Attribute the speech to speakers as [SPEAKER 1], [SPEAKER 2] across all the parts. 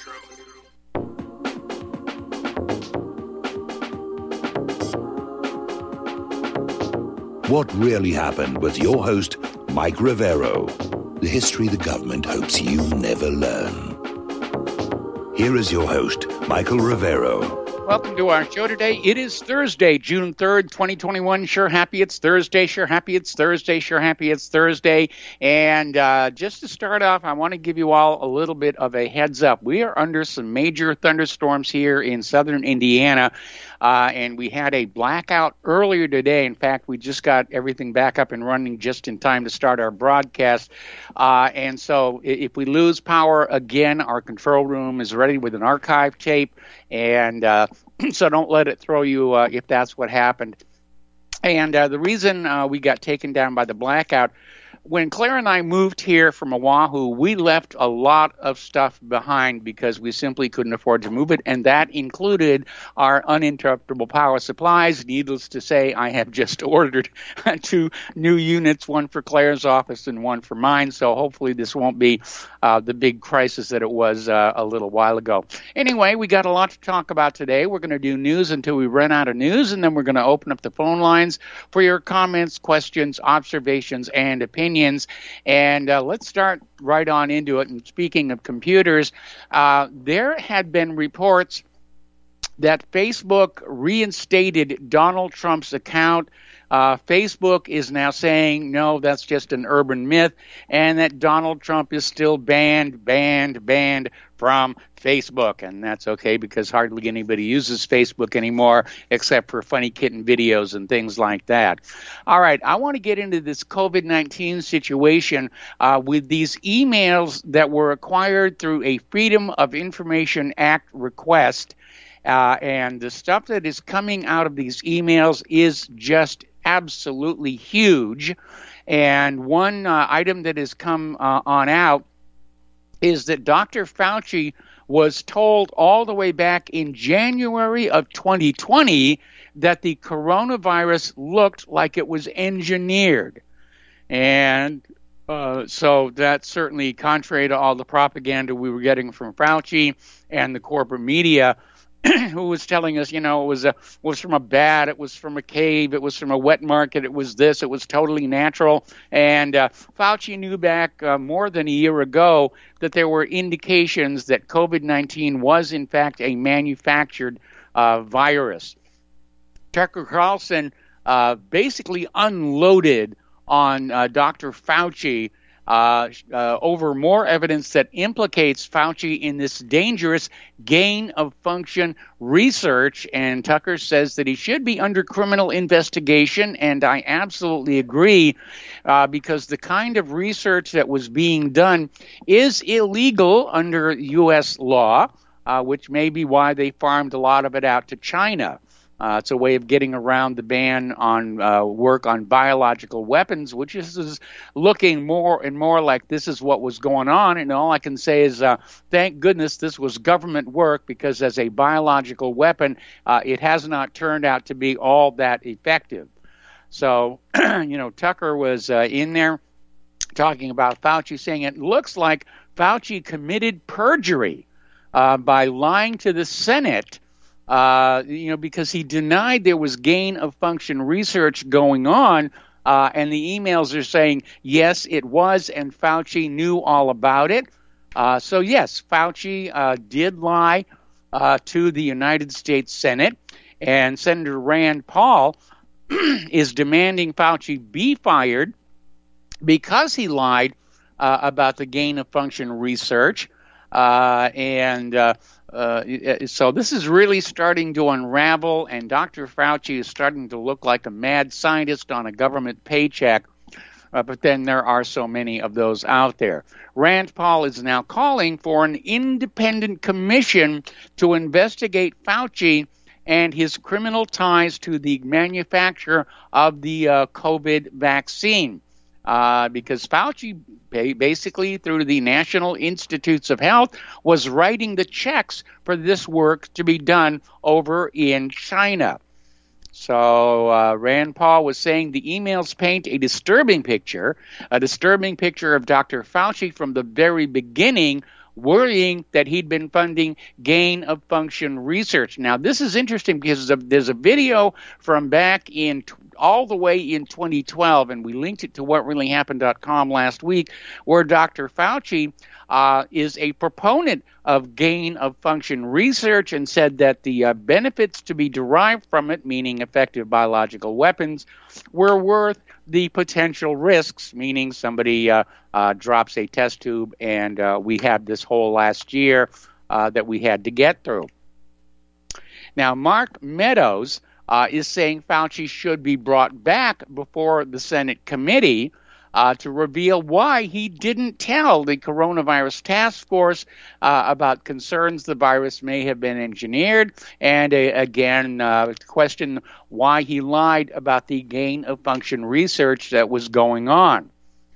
[SPEAKER 1] What Really Happened with your host, Mike Rivero. The history the government hopes you never learn. Here is your host, Michael Rivero.
[SPEAKER 2] Welcome to our show today. It is Thursday, June 3rd, 2021. Sure happy it's Thursday. Sure happy it's Thursday. Sure happy it's Thursday. And just to start off, I want to give you all a little bit of a heads up. We are under some major thunderstorms here in southern Indiana. And we had a blackout earlier today. In fact, we just got everything back up and running just in time to start our broadcast. And so if we lose power again, our control room is ready with an archive tape. And so don't let it throw you if that's what happened. And the reason we got taken down by the blackout, when Claire and I moved here from Oahu, we left a lot of stuff behind because we simply couldn't afford to move it, and that included our uninterruptible power supplies. Needless to say, I have just ordered 2 new units, one for Claire's office and one for mine, so hopefully this won't be the big crisis that it was a little while ago. Anyway, we got a lot to talk about today. We're going to do news until we run out of news, and then we're going to open up the phone lines for your comments, questions, observations, and opinions. And let's start right on into it. And speaking of computers, there had been reports that Facebook reinstated Donald Trump's account. Facebook is now saying, no, that's just an urban myth, and that Donald Trump is still banned from Facebook. And that's okay because hardly anybody uses Facebook anymore except for funny kitten videos and things like that. All right, I want to get into this COVID-19 situation with these emails that were acquired through a Freedom of Information Act request. And the stuff that is coming out of these emails is just absolutely huge. And one item that has come on out is that Dr. Fauci was told all the way back in January of 2020 that the coronavirus looked like it was engineered. And so that's certainly contrary to all the propaganda we were getting from Fauci and the corporate media, who was telling us, it was from a bat, it was from a cave, it was from a wet market, it was this, it was totally natural. And Fauci knew back more than a year ago that there were indications that COVID-19 was, in fact, a manufactured virus. Tucker Carlson basically unloaded on Dr. Fauci over more evidence that implicates Fauci in this dangerous gain-of-function research. And Tucker says that he should be under criminal investigation, and I absolutely agree, because the kind of research that was being done is illegal under U.S. law, which may be why they farmed a lot of it out to China. It's a way of getting around the ban on work on biological weapons, which is looking more and more like this is what was going on. And all I can say is thank goodness this was government work, because as a biological weapon, it has not turned out to be all that effective. So, Tucker was in there talking about Fauci, saying it looks like Fauci committed perjury by lying to the Senate, because he denied there was gain-of-function research going on, and the emails are saying, yes, it was, and Fauci knew all about it. So, yes, Fauci did lie to the United States Senate, and Senator Rand Paul is demanding Fauci be fired because he lied about the gain-of-function research. So this is really starting to unravel, and Dr. Fauci is starting to look like a mad scientist on a government paycheck, but then there are so many of those out there. Rand Paul is now calling for an independent commission to investigate Fauci and his criminal ties to the manufacture of the COVID vaccine. Because Fauci, basically through the National Institutes of Health, was writing the checks for this work to be done over in China. So Rand Paul was saying the emails paint a disturbing picture of Dr. Fauci from the very beginning, worrying that he'd been funding gain-of-function research. Now, this is interesting because there's a video from back in all the way in 2012, and we linked it to whatreallyhappened.com last week, where Dr. Fauci is a proponent of gain-of-function research and said that the benefits to be derived from it, meaning effective biological weapons, were worth the potential risks, meaning somebody drops a test tube, and we had this whole last year that we had to get through. Now, Mark Meadows is saying Fauci should be brought back before the Senate committee to reveal why he didn't tell the coronavirus task force about concerns the virus may have been engineered, and again, question why he lied about the gain-of-function research that was going on.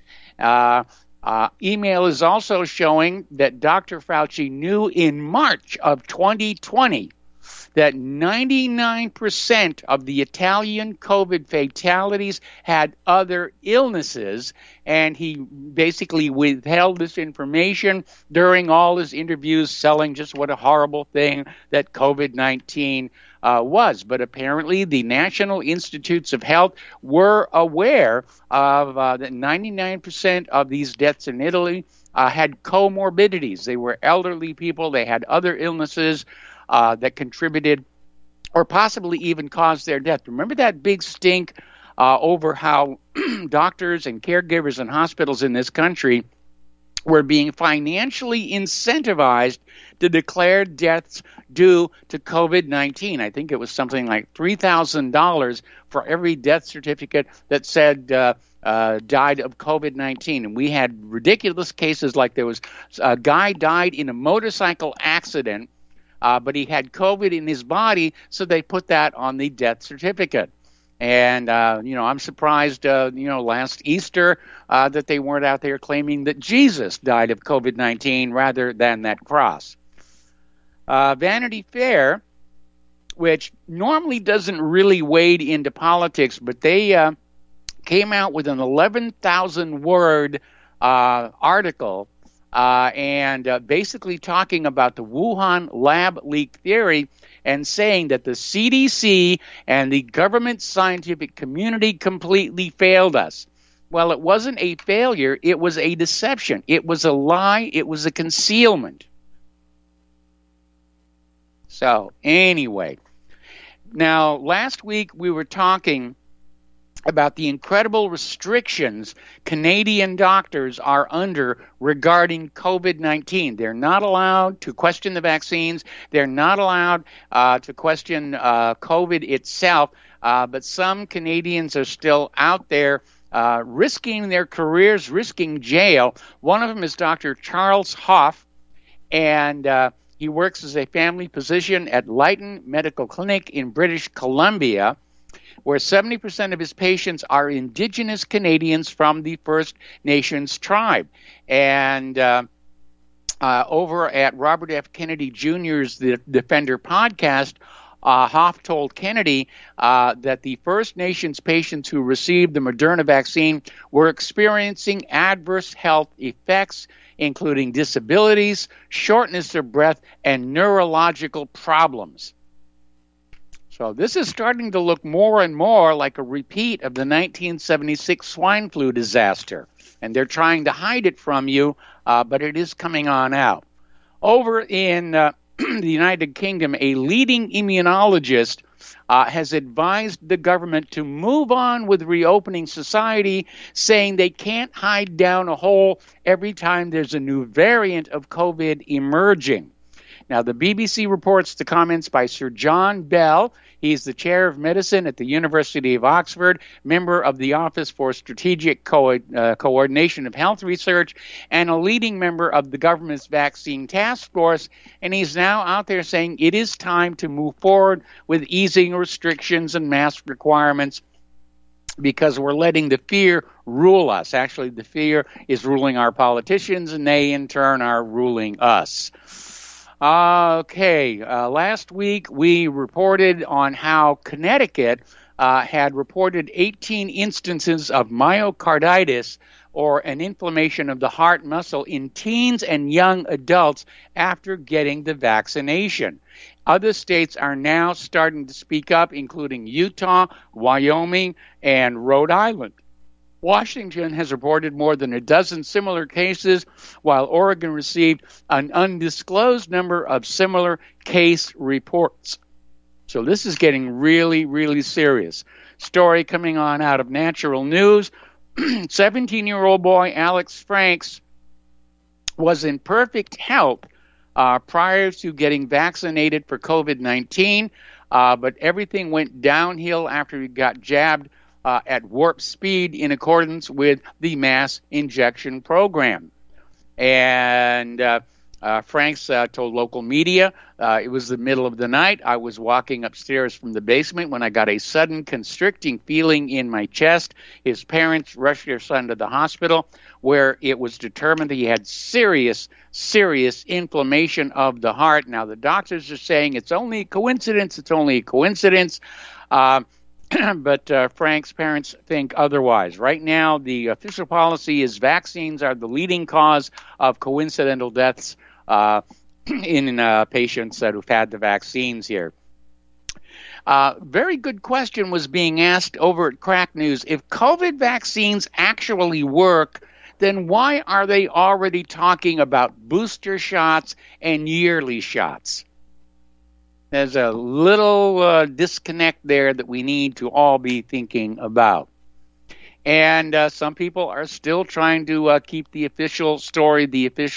[SPEAKER 2] Email is also showing that Dr. Fauci knew in March of 2020 that 99% of the Italian COVID fatalities had other illnesses, and he basically withheld this information during all his interviews, selling just what a horrible thing that COVID-19 was. But apparently the National Institutes of Health were aware of that 99% of these deaths in Italy had comorbidities. They were elderly people. They had other illnesses that contributed or possibly even caused their death. Remember that big stink over how doctors and caregivers and hospitals in this country were being financially incentivized to declare deaths due to COVID-19. I think it was something like $3,000 for every death certificate that said died of COVID-19. And we had ridiculous cases like there was a guy died in a motorcycle accident, but he had COVID in his body, so they put that on the death certificate. And, I'm surprised, last Easter that they weren't out there claiming that Jesus died of COVID-19 rather than that cross. Vanity Fair, which normally doesn't really wade into politics, but they came out with an 11,000-word article and basically talking about the Wuhan lab leak theory and saying that the CDC and the government scientific community completely failed us. Well, it wasn't a failure. It was a deception. It was a lie. It was a concealment. So, anyway. Now, last week we were talking about the incredible restrictions Canadian doctors are under regarding COVID-19. They're not allowed to question the vaccines. They're not allowed to question COVID itself. But some Canadians are still out there risking their careers, risking jail. One of them is Dr. Charles Hoff, and he works as a family physician at Lytton Medical Clinic in British Columbia, where 70% of his patients are Indigenous Canadians from the First Nations tribe. And over at Robert F. Kennedy Jr.'s The Defender podcast, Hoff told Kennedy that the First Nations patients who received the Moderna vaccine were experiencing adverse health effects, including disabilities, shortness of breath, and neurological problems. So this is starting to look more and more like a repeat of the 1976 swine flu disaster. And they're trying to hide it from you, but it is coming on out. Over in the United Kingdom, a leading immunologist has advised the government to move on with reopening society, saying they can't hide down a hole every time there's a new variant of COVID emerging. Now, the BBC reports the comments by Sir John Bell. He's the chair of medicine at the University of Oxford, member of the Office for Strategic Coordination of Health Research, and a leading member of the government's vaccine task force. And he's now out there saying it is time to move forward with easing restrictions and mask requirements because we're letting the fear rule us. Actually, the fear is ruling our politicians, and they, in turn, are ruling us. Okay, last week we reported on how Connecticut had reported 18 instances of myocarditis or an inflammation of the heart muscle in teens and young adults after getting the vaccination. Other states are now starting to speak up, including Utah, Wyoming, and Rhode Island. Washington has reported more than a dozen similar cases, while Oregon received an undisclosed number of similar case reports. So this is getting really, really serious. Story coming on out of Natural News. 17-year-old boy Alex Franks was in perfect health prior to getting vaccinated for COVID-19, but everything went downhill after he got jabbed at warp speed in accordance with the mass injection program. And Franks told local media, it was the middle of the night. I was walking upstairs from the basement when I got a sudden constricting feeling in my chest. His parents rushed their son to the hospital, where it was determined that he had serious inflammation of the heart. Now, the doctors are saying it's only a coincidence. But Frank's parents think otherwise. Right now, the official policy is vaccines are the leading cause of coincidental deaths in patients who've had the vaccines here. Very good question was being asked over at Crack News. If COVID vaccines actually work, then why are they already talking about booster shots and yearly shots? There's a little disconnect there that we need to all be thinking about. And some people are still trying to keep the official story.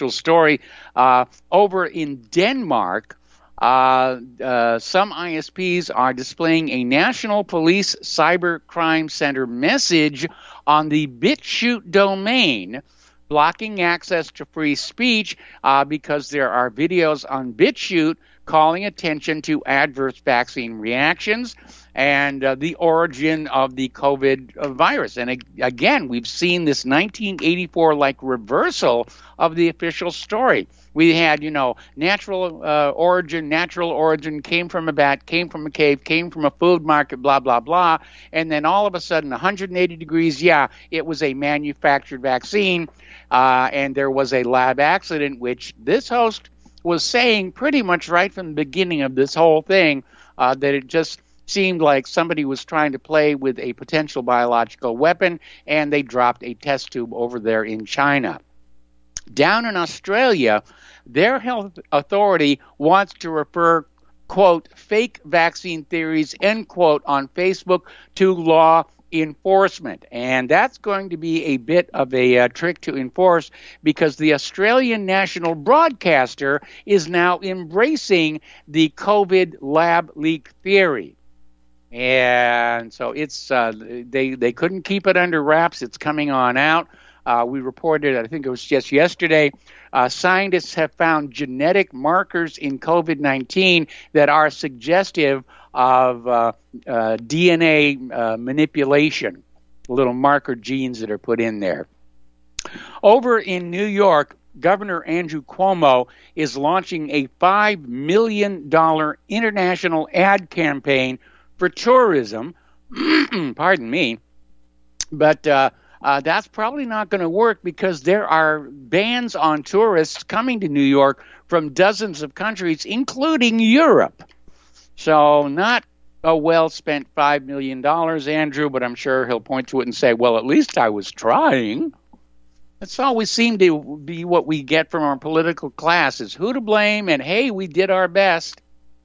[SPEAKER 2] Over in Denmark, some ISPs are displaying a National Police Cyber Crime Center message on the BitChute domain, blocking access to free speech because there are videos on BitChute calling attention to adverse vaccine reactions and the origin of the COVID virus. And again, we've seen this 1984-like reversal of the official story. We had, natural origin, came from a bat, came from a cave, came from a food market, blah, blah, blah. And then all of a sudden, 180 degrees, it was a manufactured vaccine. And there was a lab accident, which this host was saying pretty much right from the beginning of this whole thing, that it just seemed like somebody was trying to play with a potential biological weapon, and they dropped a test tube over there in China. Down in Australia, their health authority wants to refer, quote, fake vaccine theories, end quote, on Facebook to law enforcement. And that's going to be a bit of a trick to enforce, because the Australian national broadcaster is now embracing the COVID lab leak theory. And so it's they couldn't keep it under wraps. It's coming on out. We reported, I think it was just yesterday, scientists have found genetic markers in COVID-19 that are suggestive of DNA manipulation, little marker genes that are put in there. Over in New York, Governor Andrew Cuomo is launching a $5 million international ad campaign for tourism. Pardon me. But that's probably not going to work, because there are bans on tourists coming to New York from dozens of countries, including Europe. So not a well-spent $5 million, Andrew, but I'm sure he'll point to it and say, well, at least I was trying. That's always seemed to be what we get from our political class, is who to blame, and hey, we did our best.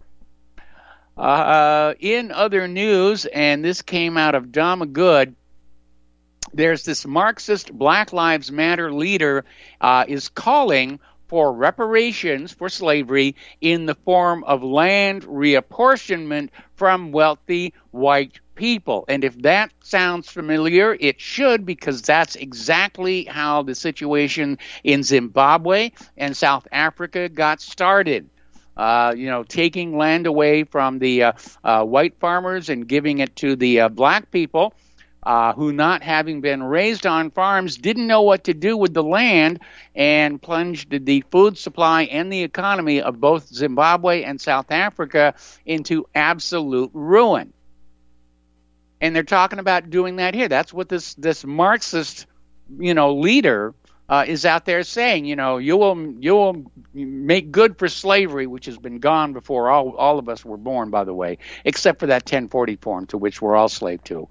[SPEAKER 2] In other news, and this came out of Damagood, there's this Marxist Black Lives Matter leader is calling for reparations for slavery in the form of land reapportionment from wealthy white people. And if that sounds familiar, it should, because that's exactly how the situation in Zimbabwe and South Africa got started. Taking land away from the white farmers and giving it to the black people, who, not having been raised on farms, didn't know what to do with the land, and plunged the food supply and the economy of both Zimbabwe and South Africa into absolute ruin. And they're talking about doing that here. That's what this Marxist leader is out there saying, you will make good for slavery, which has been gone before all of us were born, by the way, except for that 1040 form to which we're all slave to.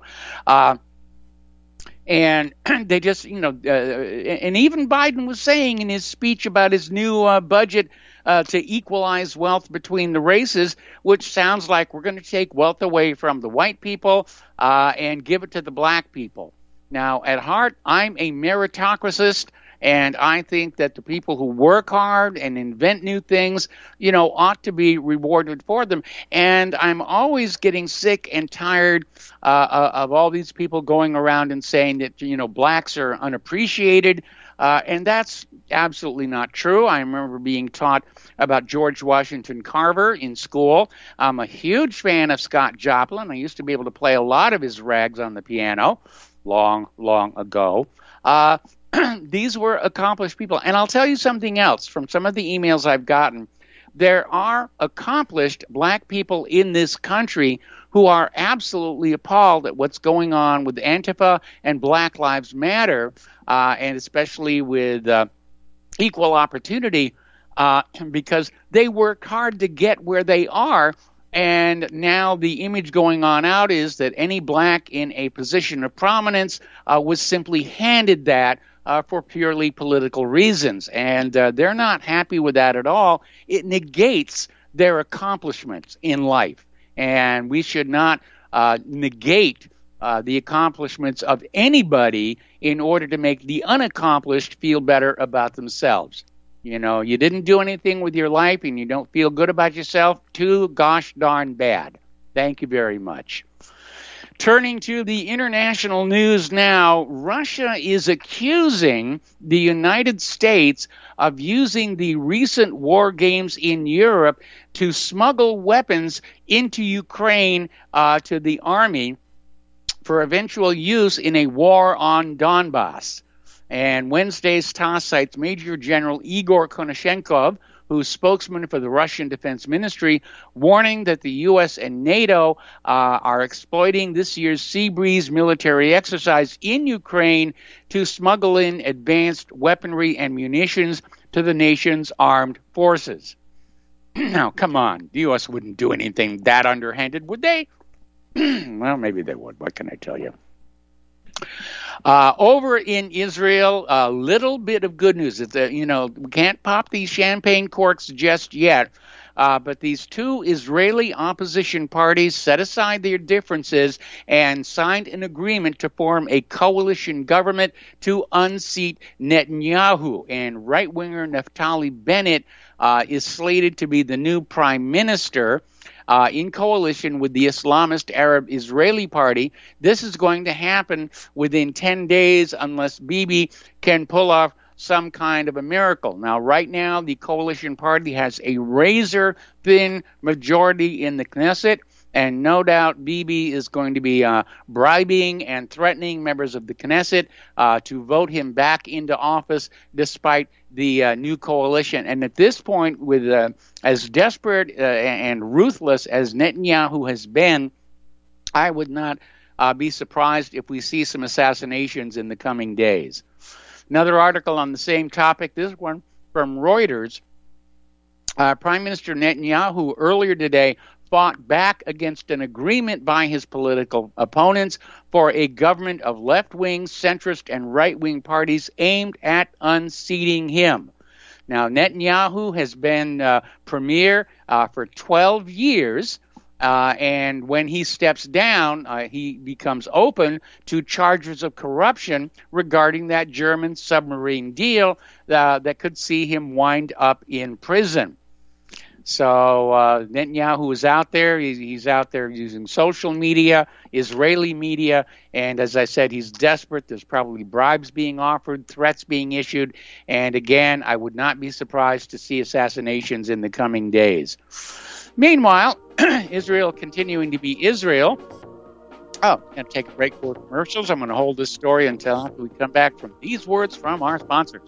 [SPEAKER 2] And they just, and even Biden was saying in his speech about his new budget to equalize wealth between the races, which sounds like we're going to take wealth away from the white people and give it to the black people. Now, at heart, I'm a meritocracyst, and I think that the people who work hard and invent new things, ought to be rewarded for them. And I'm always getting sick and tired of all these people going around and saying that, blacks are unappreciated. And that's absolutely not true. I remember being taught about George Washington Carver in school. I'm a huge fan of Scott Joplin. I used to be able to play a lot of his rags on the piano long, long ago. These were accomplished people. And I'll tell you something else from some of the emails I've gotten. There are accomplished black people in this country who are absolutely appalled at what's going on with Antifa and Black Lives Matter, and especially with equal opportunity, because they worked hard to get where they are. And now the image going on out is that any black in a position of prominence was simply handed that for purely political reasons. And they're not happy with that at all. It negates their accomplishments in life. And we should not negate the accomplishments of anybody in order to make the unaccomplished feel better about themselves. You didn't do anything with your life and you don't feel good about yourself, too gosh darn bad. Thank you very much. Turning to the international news now, Russia is accusing the United States of using the recent war games in Europe to smuggle weapons into Ukraine to the army for eventual use in a war on Donbass. And Wednesday's TASS cites Major General Igor Konashenkov, who's spokesman for the Russian Defense Ministry, warning that the U.S. and NATO are exploiting this year's Sea Breeze military exercise in Ukraine to smuggle in advanced weaponry and munitions to the nation's armed forces. Now, come on, the U.S. wouldn't do anything that underhanded, would they? Well, maybe they would. What can I tell you? Over in Israel, a little bit of good news. We can't pop these champagne corks just yet, but these two Israeli opposition parties set aside their differences and signed an agreement to form a coalition government to unseat Netanyahu. And right-winger Naftali Bennett is slated to be the new prime minister. In coalition with the Islamist Arab Israeli Party. This is going to happen within 10 days unless Bibi can pull off some kind of a miracle. Now, right now, the coalition party has a razor-thin majority in the Knesset, and no doubt Bibi is going to be bribing and threatening members of the Knesset to vote him back into office despite the new coalition. And at this point, with as desperate and ruthless as Netanyahu has been, I would not be surprised if we see some assassinations in the coming days. Another article on the same topic, this one from Reuters. Prime Minister Netanyahu earlier today fought back against an agreement by his political opponents for a government of left-wing, centrist, and right-wing parties aimed at unseating him. Now, Netanyahu has been premier for 12 years, and when he steps down, he becomes open to charges of corruption regarding that German submarine deal that could see him wind up in prison. So Netanyahu is out there. He's out there using social media, Israeli media, and as I said, he's desperate. There's probably bribes being offered, threats being issued, and again, I would not be surprised to see assassinations in the coming days. Meanwhile, Israel continuing to be Israel. Oh, I'm going to take a break for commercials. I'm going to hold this story until after we come back from these words from our sponsors.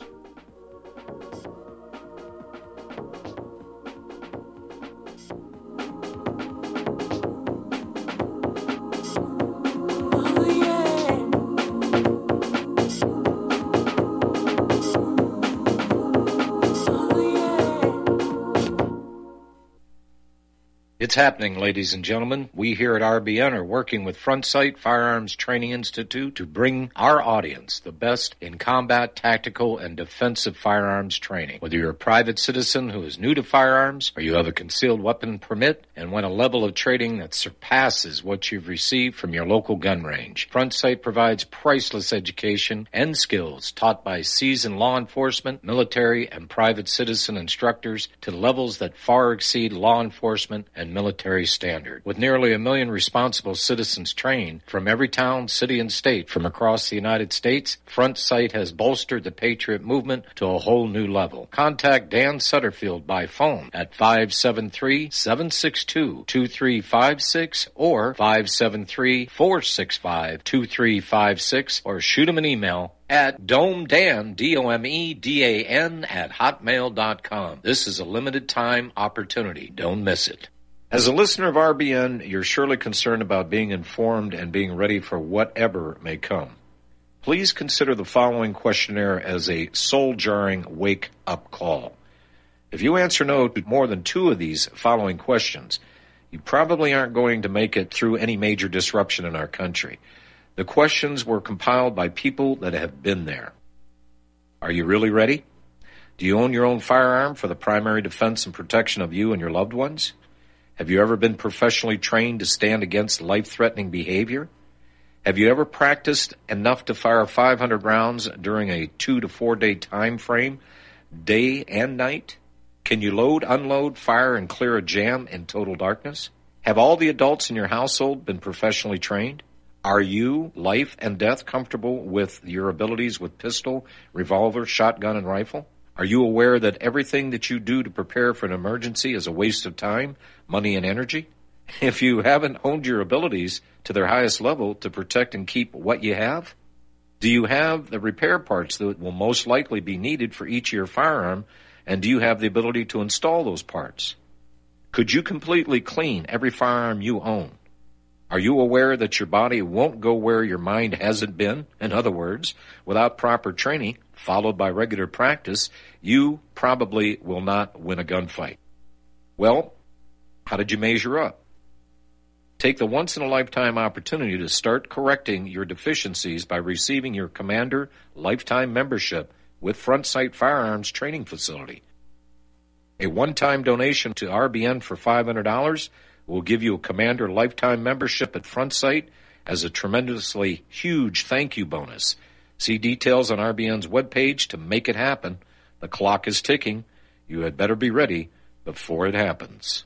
[SPEAKER 3] It's happening, ladies and gentlemen. We here at RBN are working with Front Sight Firearms Training Institute to bring our audience the best in combat, tactical, and defensive firearms training. Whether you're a private citizen who is new to firearms, or you have a concealed weapon permit and want a level of training that surpasses what you've received from your local gun range, Front Sight provides priceless education and skills taught by seasoned law enforcement, military, and private citizen instructors to levels that far exceed law enforcement and military standard. With nearly 1 million responsible citizens trained from every town, city, and state from across the United States, Front Sight has bolstered the Patriot movement to a whole new level. Contact Dan Sutterfield by phone at 573-762-2356 or 573-465-2356 or shoot him an email at domedan, D-O-M-E-D-A-N, at hotmail.com. This is a limited time opportunity. Don't miss it. As a listener of RBN, you're surely concerned about being informed and being ready for whatever may come. Please consider the following questionnaire as a soul-jarring wake-up call. If you answer no to more than 2 of these following questions, you probably aren't going to make it through any major disruption in our country. The questions were compiled by people that have been there. Are you really ready? Do you own your own firearm for the primary defense and protection of you and your loved ones? Have you ever been professionally trained to stand against life-threatening behavior? Have you ever practiced enough to fire 500 rounds during a 2 to 4 day time frame, day and night? Can you load, unload, fire, and clear a jam in total darkness? Have all the adults in your household been professionally trained? Are you, life and death, comfortable with your abilities with pistol, revolver, shotgun, and rifle? Are you aware that everything that you do to prepare for an emergency is a waste of time, money, and energy? If you haven't honed your abilities to their highest level to protect and keep what you have, do you have the repair parts that will most likely be needed for each of your firearm, and do you have the ability to install those parts? Could you completely clean every firearm you own? Are you aware that your body won't go where your mind hasn't been? In other words, without proper training, followed by regular practice, you probably will not win a gunfight. Well, how did you measure up? Take the once-in-a-lifetime opportunity to start correcting your deficiencies by receiving your Commander Lifetime Membership with Front Sight Firearms Training Facility. A one-time donation to RBN for $500 will give you a Commander Lifetime Membership at Front Sight as a tremendously huge thank you bonus. See details on RBN's webpage to make it happen. The clock is ticking. You had better be ready before it happens.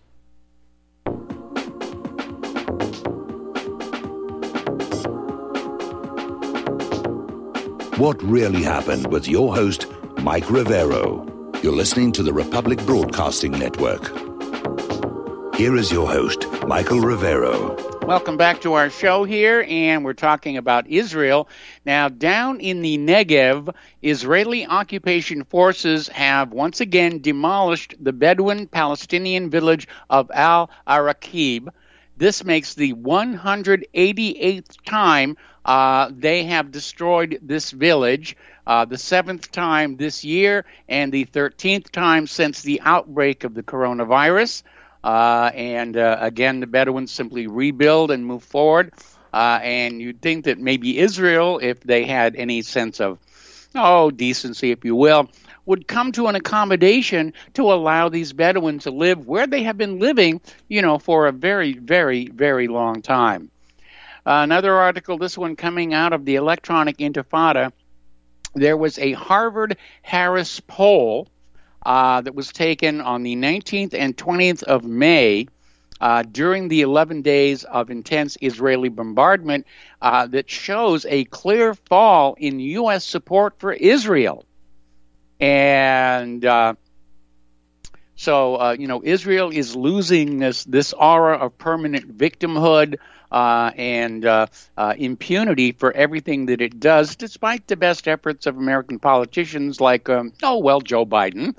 [SPEAKER 1] What Really Happened with your host, Mike Rivero. You're listening to the Republic Broadcasting Network. Here is your host, Michael Rivero.
[SPEAKER 2] Welcome back to our show here, and we're talking about Israel. Now, down in the Negev, Israeli occupation forces have once again demolished the Bedouin Palestinian village of Al-Araqib. This makes the 188th time they have destroyed this village, the 7th time this year, and the 13th time since the outbreak of the coronavirus. Again, the Bedouins simply rebuild and move forward. And you'd think that maybe Israel, if they had any sense of, decency, if you will, would come to an accommodation to allow these Bedouins to live where they have been living, for a very, very, very long time. Another article, this one coming out of the Electronic Intifada, there was a Harvard-Harris poll that was taken on the 19th and 20th of May during the 11 days of intense Israeli bombardment that shows a clear fall in U.S. support for Israel. And Israel is losing this aura of permanent victimhood and impunity for everything that it does, despite the best efforts of American politicians like, Joe Biden.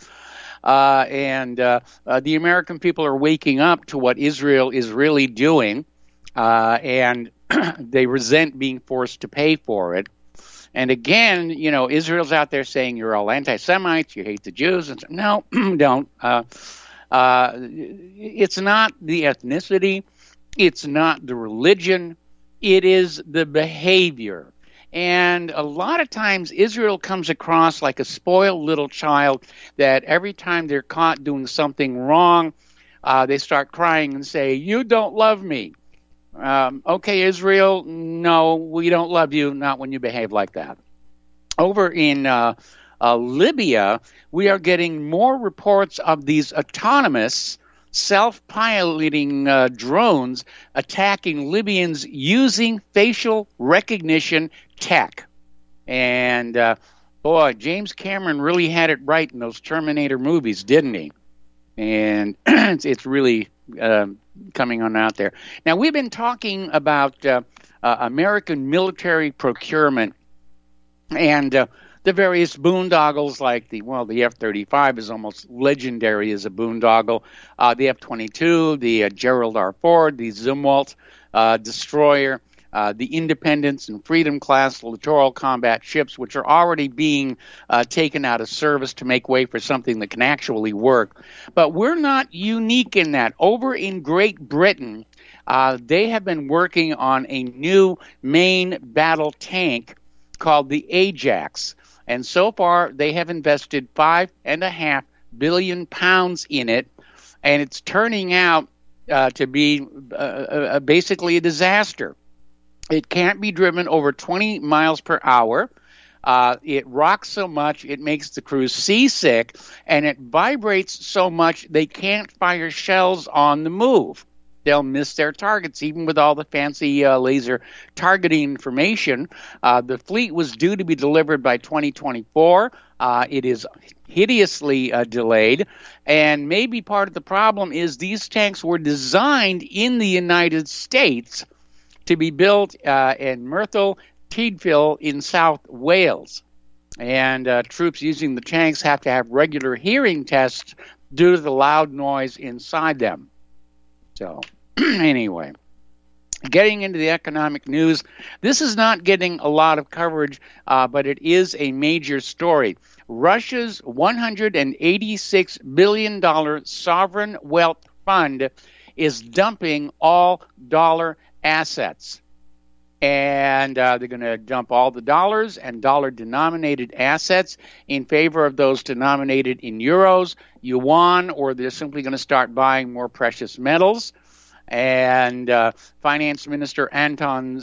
[SPEAKER 2] The American people are waking up to what Israel is really doing, and they resent being forced to pay for it. And again, Israel's out there saying you're all anti-Semites, you hate the Jews. And no, don't. It's not the ethnicity, it's not the religion, it is the behavior. And a lot of times Israel comes across like a spoiled little child that every time they're caught doing something wrong, they start crying and say, "You don't love me." Okay, Israel, no, we don't love you, not when you behave like that. Over in Libya, we are getting more reports of these autonomous, self-piloting drones attacking Libyans using facial recognition tech. And boy, James Cameron really had it right in those Terminator movies, didn't he? And it's really coming on out there. Now, we've been talking about American military procurement and the various boondoggles like the F-35 is almost legendary as a boondoggle, the F-22, the Gerald R. Ford, the Zumwalt destroyer, the Independence and Freedom class littoral combat ships, which are already being taken out of service to make way for something that can actually work. But we're not unique in that. Over in Great Britain, they have been working on a new main battle tank called the Ajax. And so far, they have invested £5.5 billion in it, and it's turning out to be basically a disaster. It can't be driven over 20 miles per hour. It rocks so much it makes the crew seasick, and it vibrates so much they can't fire shells on the move. They'll miss their targets, even with all the fancy laser targeting information. The fleet was due to be delivered by 2024. It is hideously delayed, and maybe part of the problem is these tanks were designed in the United States to be built in Merthyr Tydfil in South Wales. And troops using the tanks have to have regular hearing tests due to the loud noise inside them. So, anyway, getting into the economic news, this is not getting a lot of coverage, but it is a major story. Russia's $186 billion sovereign wealth fund is dumping all dollar assets. And they're going to dump all the dollars and dollar-denominated assets in favor of those denominated in euros, yuan, or they're simply going to start buying more precious metals. And Finance Minister Anton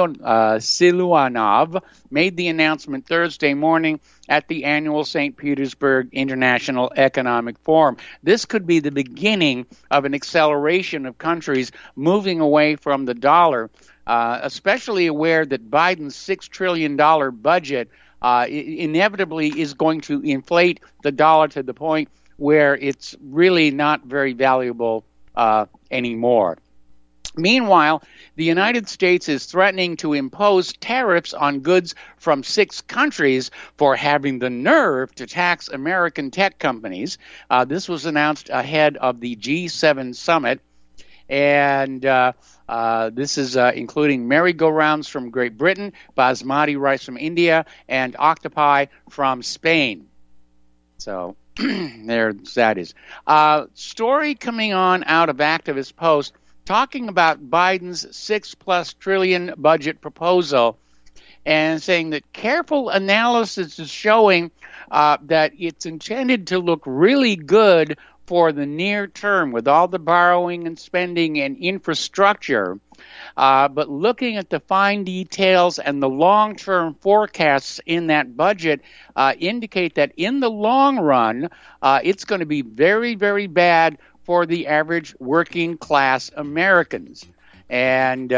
[SPEAKER 2] Siluanov made the announcement Thursday morning at the annual St. Petersburg International Economic Forum. This could be the beginning of an acceleration of countries moving away from the dollar, especially aware that Biden's $6 trillion budget inevitably is going to inflate the dollar to the point where it's really not very valuable anymore. Meanwhile, the United States is threatening to impose tariffs on goods from 6 countries for having the nerve to tax American tech companies. This was announced ahead of the G7 summit, and this is including merry-go-rounds from Great Britain, basmati rice from India, and octopi from Spain. So there that is. Story coming on out of Activist Post talking about Biden's $6+ trillion budget proposal and saying that careful analysis is showing that it's intended to look really good for the near term with all the borrowing and spending and infrastructure. But looking at the fine details and the long-term forecasts in that budget indicate that in the long run, it's going to be very, very bad for the average working class Americans. And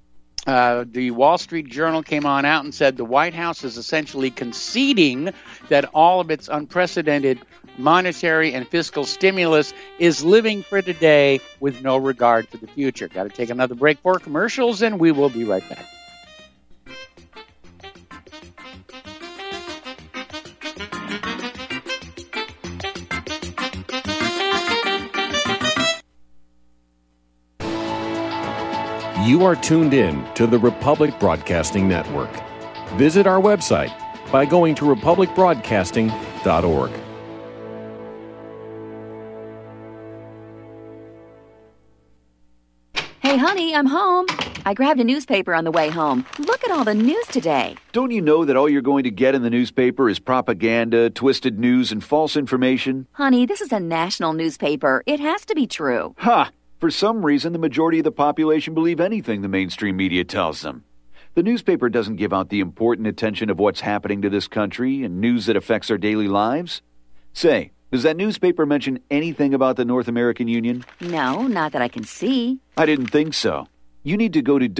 [SPEAKER 2] the Wall Street Journal came on out and said the White House is essentially conceding that all of its unprecedented monetary and fiscal stimulus is living for today with no regard for the future. Got to take another break for commercials, and we will be right back.
[SPEAKER 4] You are tuned in to the Republic Broadcasting Network. Visit our website by going to republicbroadcasting.org.
[SPEAKER 5] honey, I'm home. I grabbed a newspaper on the way home. Look at all the news today.
[SPEAKER 6] Don't you know that all you're going to get in the newspaper is propaganda, twisted news, and false information?
[SPEAKER 5] Honey, this is a national newspaper. It has to be true.
[SPEAKER 6] Ha! For some reason, the majority of the population believe anything the mainstream media tells them. The newspaper doesn't give out the important attention of what's happening to this country and news that affects our daily lives. Say, does that newspaper mention anything about the North American Union?
[SPEAKER 5] No, not that I can see.
[SPEAKER 6] I didn't think so. You need to go to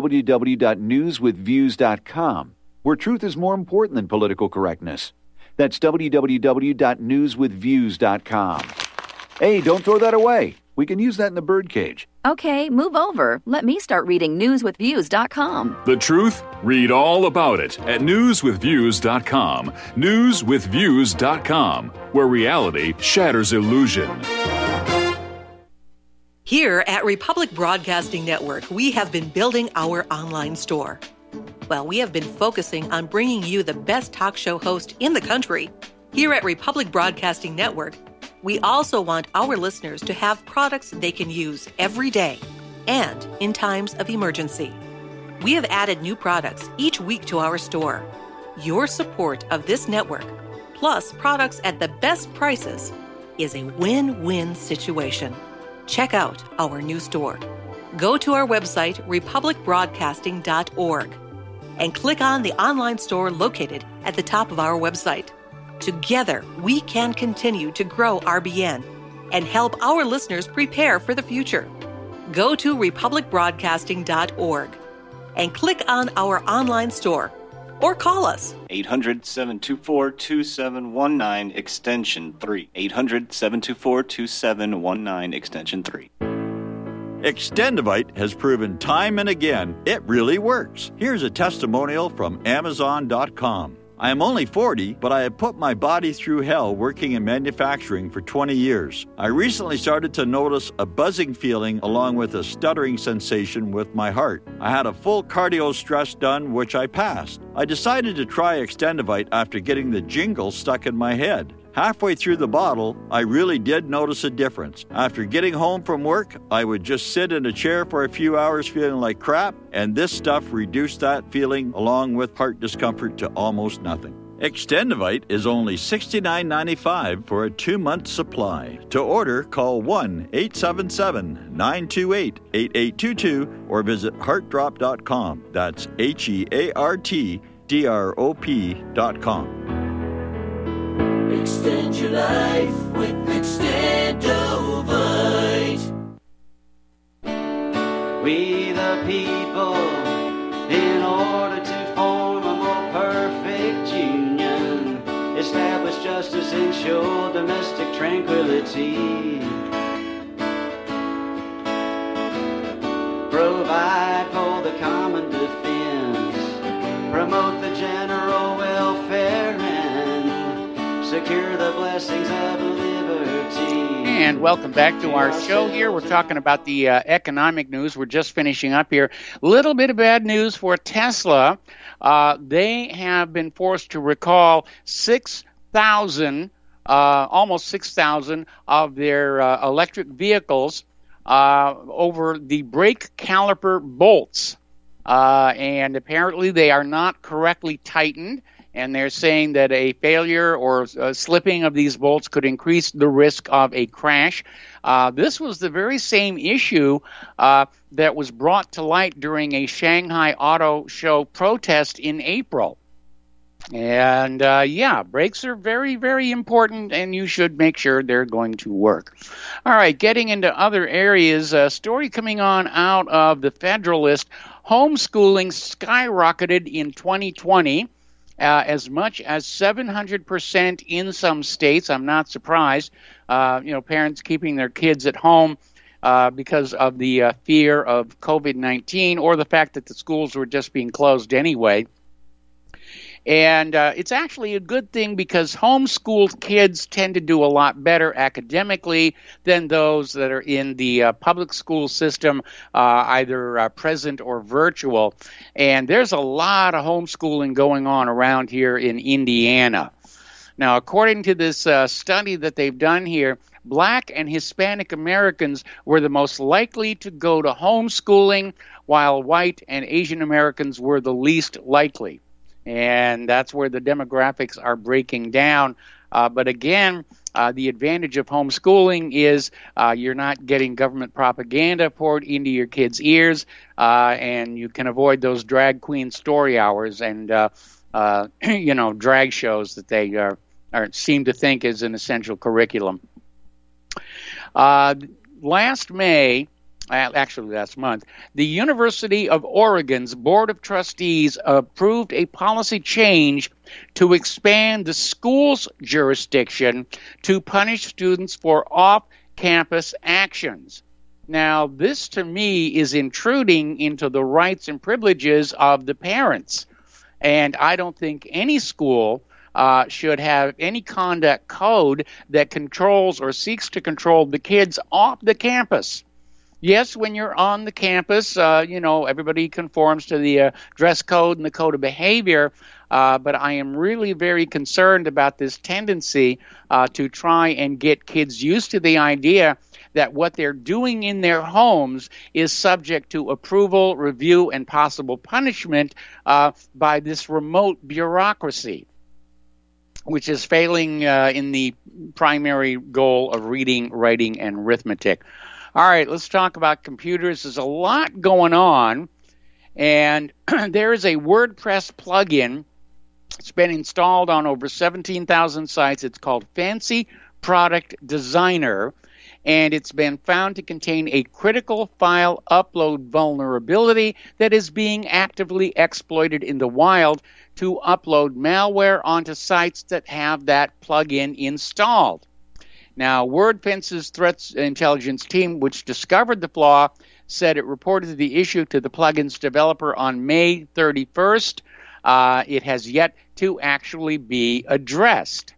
[SPEAKER 6] www.newswithviews.com, where truth is more important than political correctness. That's www.newswithviews.com. Hey, don't throw that away. We can use that in the birdcage.
[SPEAKER 5] Okay, move over. Let me start reading newswithviews.com.
[SPEAKER 7] The truth? Read all about it at newswithviews.com. Newswithviews.com, where reality shatters illusion.
[SPEAKER 8] Here at Republic Broadcasting Network, we have been building our online store. Well, we have been focusing on bringing you the best talk show host in the country. Here at Republic Broadcasting Network, we also want our listeners to have products they can use every day and in times of emergency. We have added new products each week to our store. Your support of this network, plus products at the best prices, is a win-win situation. Check out our new store. Go to our website, republicbroadcasting.org, and click on the online store located at the top of our website. Together, we can continue to grow RBN and help our listeners prepare for the future. Go to republicbroadcasting.org and click on our online store or call us.
[SPEAKER 9] 800-724-2719, extension 3. 800-724-2719, extension 3.
[SPEAKER 10] Extendivite has proven time and again it really works. Here's a testimonial from Amazon.com. I am only 40, but I have put my body through hell working in manufacturing for 20 years. I recently started to notice a buzzing feeling along with a stuttering sensation with my heart. I had a full cardio stress done, which I passed. I decided to try Extendivite after getting the jingle stuck in my head. Halfway through the bottle, I really did notice a difference. After getting home from work, I would just sit in a chair for a few hours feeling like crap, and this stuff reduced that feeling along with heart discomfort to almost nothing. Extendivite is only $69.95 for a 2-month supply. To order, call 1-877-928-8822 or visit heartdrop.com. That's HEARTDROP.com.
[SPEAKER 11] Extend your life with Extendovite. We the people, in order to form a more perfect union, establish justice, ensure domestic tranquility, provide for the common defense, promote the general welfare, secure the blessings of liberty.
[SPEAKER 2] And welcome back to our show here. We're talking about the economic news. We're just finishing up here. Little bit of bad news for Tesla. They have been forced to recall 6,000, almost 6,000 of their electric vehicles over the brake caliper bolts. And apparently they are not correctly tightened. And they're saying that a failure or slipping of these bolts could increase the risk of a crash. This was the very same issue that was brought to light during a Shanghai Auto Show protest in April. And, brakes are very, very important, and you should make sure they're going to work. All right, getting into other areas, a story coming on out of the Federalist. Homeschooling skyrocketed in 2020. As much as 700% in some states. I'm not surprised. Parents keeping their kids at home because of the fear of COVID-19 or the fact that the schools were just being closed anyway. And it's actually a good thing because homeschooled kids tend to do a lot better academically than those that are in the public school system, either present or virtual. And there's a lot of homeschooling going on around here in Indiana. Now, according to this study that they've done here, Black and Hispanic Americans were the most likely to go to homeschooling, while white and Asian Americans were the least likely. And that's where the demographics are breaking down. But again, the advantage of homeschooling is you're not getting government propaganda poured into your kids' ears, and you can avoid those drag queen story hours and drag shows that they seem to think is an essential curriculum. Last month, the University of Oregon's Board of Trustees approved a policy change to expand the school's jurisdiction to punish students for off-campus actions. Now, this to me is intruding into the rights and privileges of the parents, and I don't think any school should have any conduct code that controls or seeks to control the kids off the campus. Yes, when you're on the campus, everybody conforms to the dress code and the code of behavior, but I am really very concerned about this tendency to try and get kids used to the idea that what they're doing in their homes is subject to approval, review, and possible punishment by this remote bureaucracy, which is failing in the primary goal of reading, writing, and arithmetic. All right, let's talk about computers. There's a lot going on, and there is a WordPress plugin. It's been installed on over 17,000 sites. It's called Fancy Product Designer, and it's been found to contain a critical file upload vulnerability that is being actively exploited in the wild to upload malware onto sites that have that plugin installed. Now, WordFence's threat intelligence team, which discovered the flaw, said it reported the issue to the plugin's developer on May 31st. It has yet to actually be addressed.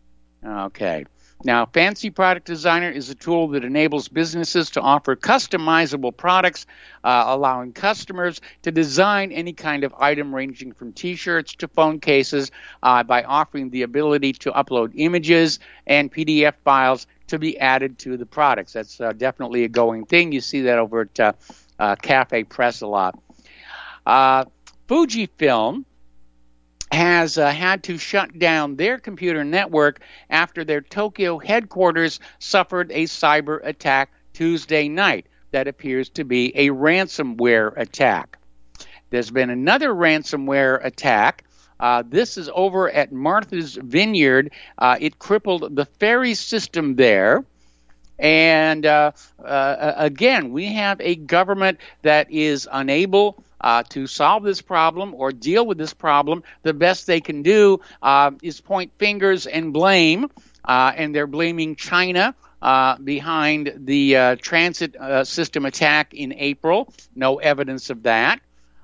[SPEAKER 2] Okay. Now, Fancy Product Designer is a tool that enables businesses to offer customizable products, allowing customers to design any kind of item ranging from T-shirts to phone cases by offering the ability to upload images and PDF files to be added to the products. That's definitely a going thing. You see that over at Cafe Press a lot. Fujifilm has had to shut down their computer network after their Tokyo headquarters suffered a cyber attack Tuesday night that appears to be a ransomware attack. There's been another ransomware attack. This is over at Martha's Vineyard. It crippled the ferry system there. And again, we have a government that is unable to solve this problem or deal with this problem. The best they can do is point fingers and blame, and they're blaming China behind the transit system attack in April. No evidence of that.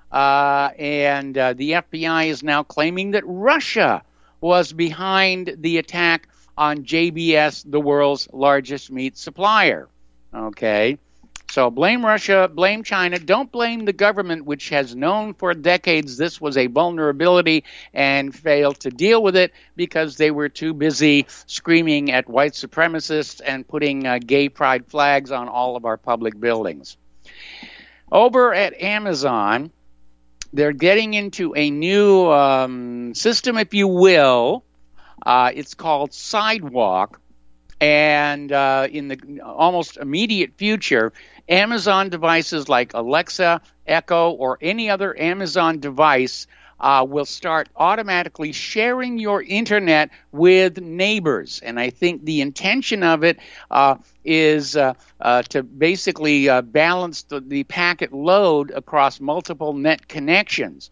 [SPEAKER 2] And the FBI is now claiming that Russia was behind the attack on JBS, the world's largest meat supplier. Okay. So blame Russia, blame China. Don't blame the government, which has known for decades this was a vulnerability and failed to deal with it because they were too busy screaming at white supremacists and putting gay pride flags on all of our public buildings. Over at Amazon, they're getting into a new system, if you will. It's called Sidewalk. And in the almost immediate future, Amazon devices like Alexa, Echo, or any other Amazon device will start automatically sharing your internet with neighbors. And I think the intention of it is to basically balance the packet load across multiple net connections.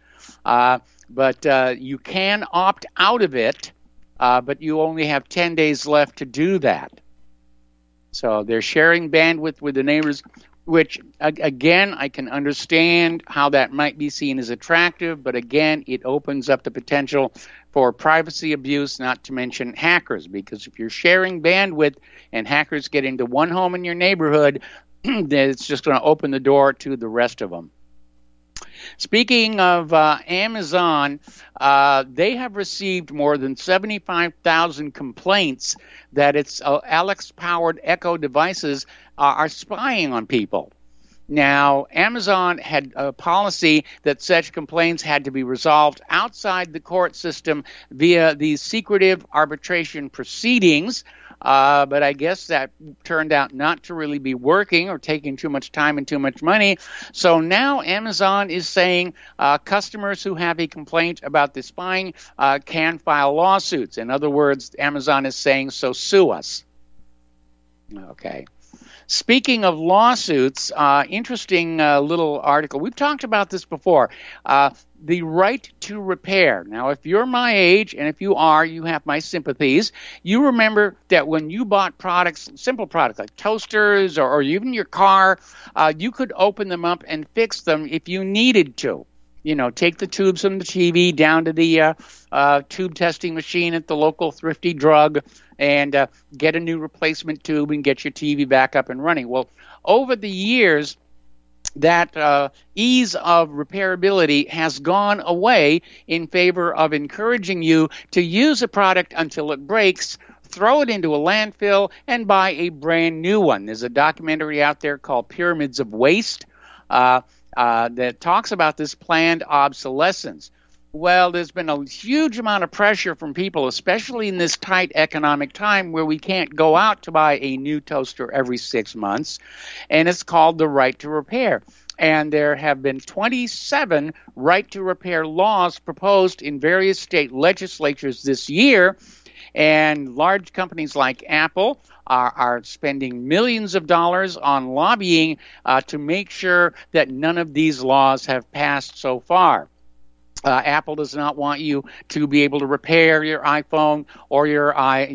[SPEAKER 2] But you can opt out of it. But you only have 10 days left to do that. So they're sharing bandwidth with the neighbors, which, again, I can understand how that might be seen as attractive, but again, it opens up the potential for privacy abuse, not to mention hackers, because if you're sharing bandwidth and hackers get into one home in your neighborhood, then it's just going to open the door to the rest of them. Speaking of Amazon, they have received more than 75,000 complaints that its Alexa-powered Echo devices are spying on people. Now, Amazon had a policy that such complaints had to be resolved outside the court system via these secretive arbitration proceedings, but I guess that turned out not to really be working or taking too much time and too much money. So now Amazon is saying customers who have a complaint about the spying can file lawsuits. In other words, Amazon is saying, so sue us. Okay. Speaking of lawsuits, interesting little article. We've talked about this before. The right to repair. Now, if you're my age, and if you are, you have my sympathies. You remember that when you bought products, simple products like toasters or even your car, you could open them up and fix them if you needed to. You know, take the tubes from the TV down to the tube testing machine at the local thrifty drug and get a new replacement tube and get your TV back up and running. Well, over the years, that ease of repairability has gone away in favor of encouraging you to use a product until it breaks, throw it into a landfill, and buy a brand new one. There's a documentary out there called Pyramids of Waste that talks about this planned obsolescence. Well, there's been a huge amount of pressure from people, especially in this tight economic time where we can't go out to buy a new toaster every 6 months, and it's called the right to repair. And there have been 27 right to repair laws proposed in various state legislatures this year, and large companies like Apple are spending millions of dollars on lobbying to make sure that none of these laws have passed so far. Apple does not want you to be able to repair your iPhone or your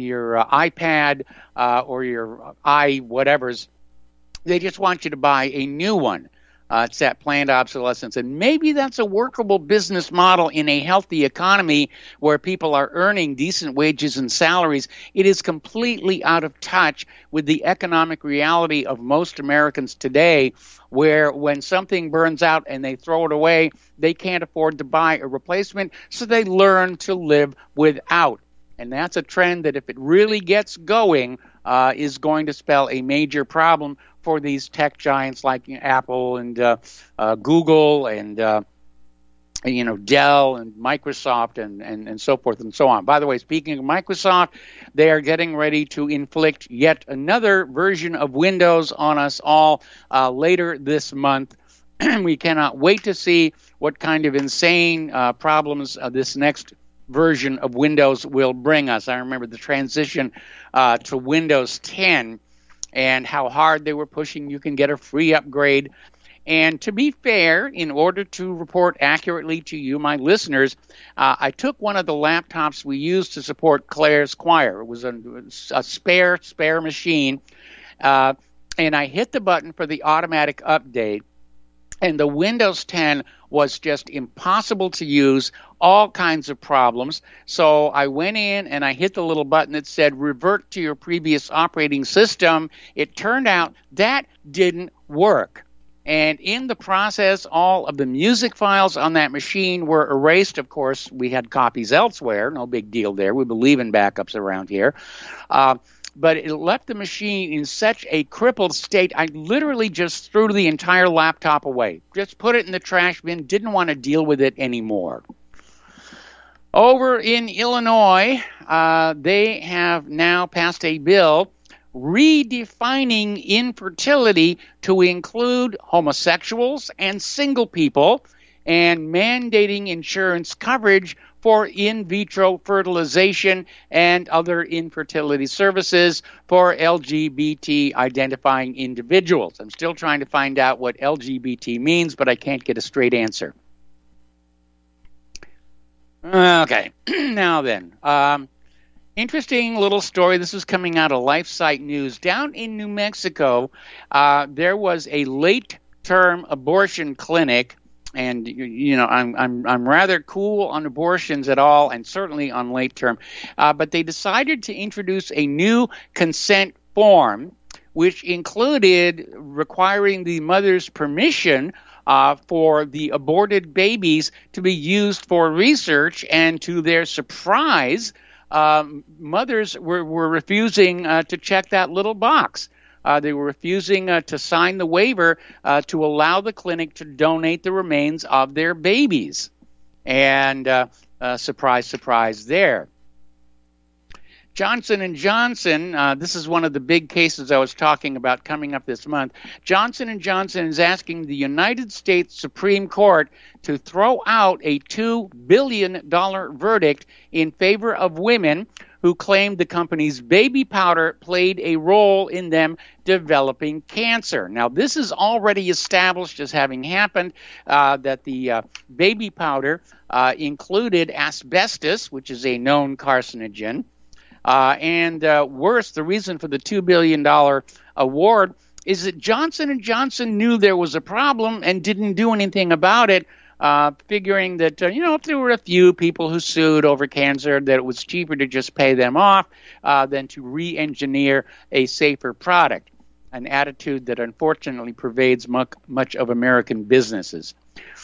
[SPEAKER 2] iPad or your whatevers. They just want you to buy a new one. It's that planned obsolescence. And maybe that's a workable business model in a healthy economy where people are earning decent wages and salaries. It is completely out of touch with the economic reality of most Americans today, where when something burns out and they throw it away, they can't afford to buy a replacement, so they learn to live without. And that's a trend that, if it really gets going, is going to spell a major problem for these tech giants like Apple and Google and Dell and Microsoft and so forth and so on. By the way, speaking of Microsoft, they are getting ready to inflict yet another version of Windows on us all later this month. We cannot wait to see what kind of insane problems this next version of Windows will bring us. I remember the transition to Windows 10 and how hard they were pushing. You can get a free upgrade. And to be fair, in order to report accurately to you, my listeners, I took one of the laptops we used to support Claire's Choir. It was a spare machine, and I hit the button for the automatic update, and the Windows 10 was just impossible to use, all kinds of problems. So I went in and I hit the little button that said revert to your previous operating system. It turned out that didn't work. And in the process, all of the music files on that machine were erased. Of course, we had copies elsewhere. No big deal there. We believe in backups around here. But it left the machine in such a crippled state, I literally just threw the entire laptop away. Just put it in the trash bin, didn't want to deal with it anymore. Over in Illinois, they have now passed a bill redefining infertility to include homosexuals and single people, and mandating insurance coverage for in vitro fertilization and other infertility services for LGBT identifying individuals. I'm still trying to find out what LGBT means, but I can't get a straight answer. Okay, now then. Interesting little story. This is coming out of LifeSite News. Down in New Mexico, there was a late-term abortion clinic. And I'm rather cool on abortions at all, and certainly on late term. But they decided to introduce a new consent form which included requiring the mother's permission for the aborted babies to be used for research, and to their surprise, mothers were refusing to check that little box. They were refusing to sign the waiver to allow the clinic to donate the remains of their babies. And surprise, surprise there. Johnson & Johnson, this is one of the big cases I was talking about coming up this month. Johnson & Johnson is asking the United States Supreme Court to throw out a $2 billion verdict in favor of women who claimed the company's baby powder played a role in them developing cancer. Now, this is already established as having happened, that the baby powder included asbestos, which is a known carcinogen. And worse, the reason for the $2 billion award is that Johnson & Johnson knew there was a problem and didn't do anything about it, figuring that, if there were a few people who sued over cancer, that it was cheaper to just pay them off than to re-engineer a safer product, an attitude that unfortunately pervades much of American businesses.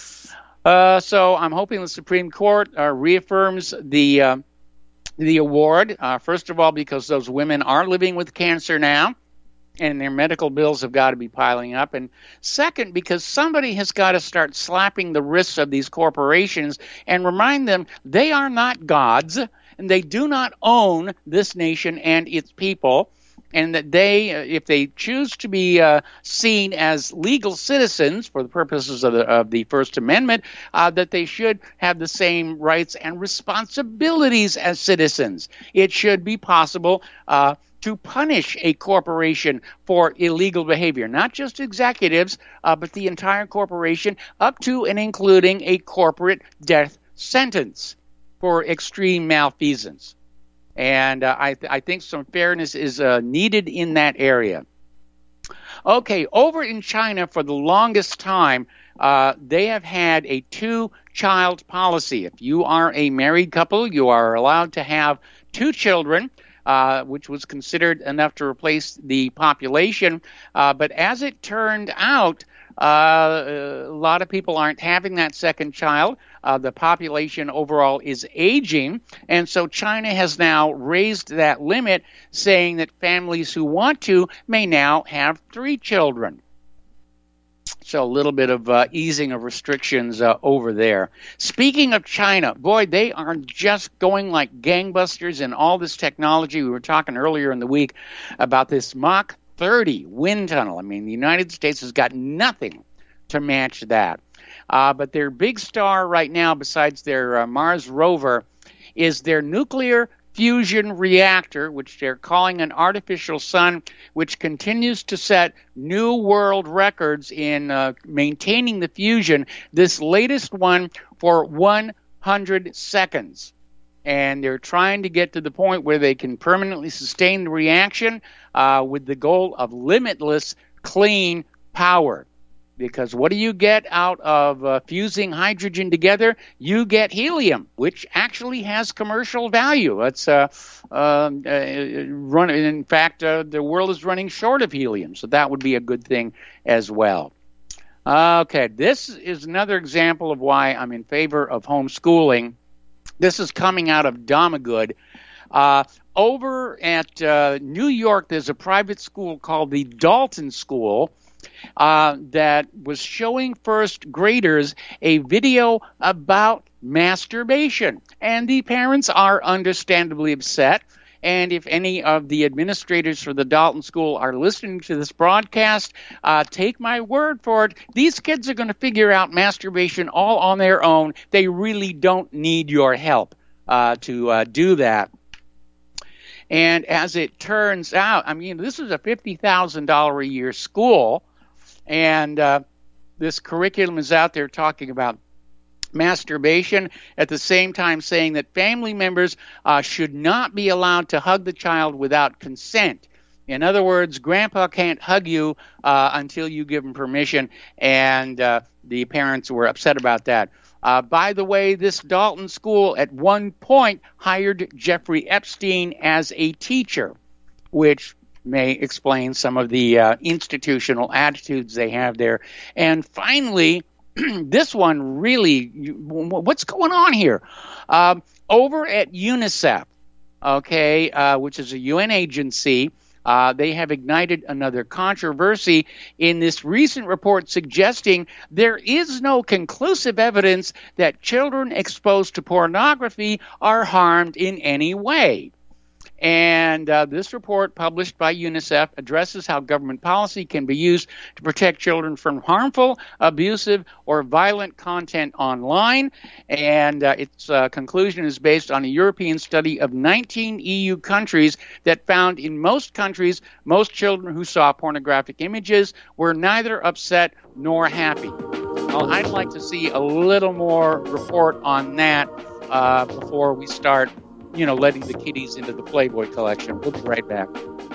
[SPEAKER 2] So I'm hoping the Supreme Court reaffirms the award, first of all, because those women are living with cancer now, and their medical bills have got to be piling up. And second, because somebody has got to start slapping the wrists of these corporations and remind them they are not gods, and they do not own this nation and its people, and that they, if they choose to be seen as legal citizens for the purposes of the First Amendment, that they should have the same rights and responsibilities as citizens. It should be possible to punish a corporation for illegal behavior, not just executives, but the entire corporation, up to and including a corporate death sentence for extreme malfeasance. And I think some fairness is needed in that area. Okay, over in China for the longest time, they have had a two-child policy. If you are a married couple, you are allowed to have 2 children, which was considered enough to replace the population. But as it turned out, a lot of people aren't having that second child. The population overall is aging, and so China has now raised that limit, saying that families who want to may now have 3 children. So a little bit of easing of restrictions over there. Speaking of China, boy, they are just going like gangbusters in all this technology. We were talking earlier in the week about this Mach 30 wind tunnel. I mean, the United States has got nothing to match that. But their big star right now, besides their Mars rover, is their nuclear fusion reactor, which they're calling an artificial sun, which continues to set new world records in maintaining the fusion, this latest one for 100 seconds. And they're trying to get to the point where they can permanently sustain the reaction with the goal of limitless clean power. Because what do you get out of fusing hydrogen together? You get helium, which actually has commercial value. It's in fact, the world is running short of helium, so that would be a good thing as well. Okay, this is another example of why I'm in favor of homeschooling. This is coming out of Domagood. Over at New York, there's a private school called the Dalton School that was showing first graders a video about masturbation. And the parents are understandably upset. And if any of the administrators for the Dalton School are listening to this broadcast, take my word for it. These kids are going to figure out masturbation all on their own. They really don't need your help to do that. And as it turns out, I mean, this is a $50,000 a year school, and this curriculum is out there talking about masturbation, at the same time saying that family members should not be allowed to hug the child without consent. In other words, grandpa can't hug you until you give him permission, and the parents were upset about that. By the way, this Dalton School at one point hired Jeffrey Epstein as a teacher, which may explain some of the institutional attitudes they have there. And finally, this one really, what's going on here? Over at UNICEF, which is a UN agency, they have ignited another controversy in this recent report suggesting there is no conclusive evidence that children exposed to pornography are harmed in any way. And this report, published by UNICEF, addresses how government policy can be used to protect children from harmful, abusive, or violent content online. And its conclusion is based on a European study of 19 EU countries that found in most countries, most children who saw pornographic images were neither upset nor happy. Well, I'd like to see a little more report on that before we start letting the kiddies into the Playboy collection. We'll be right back.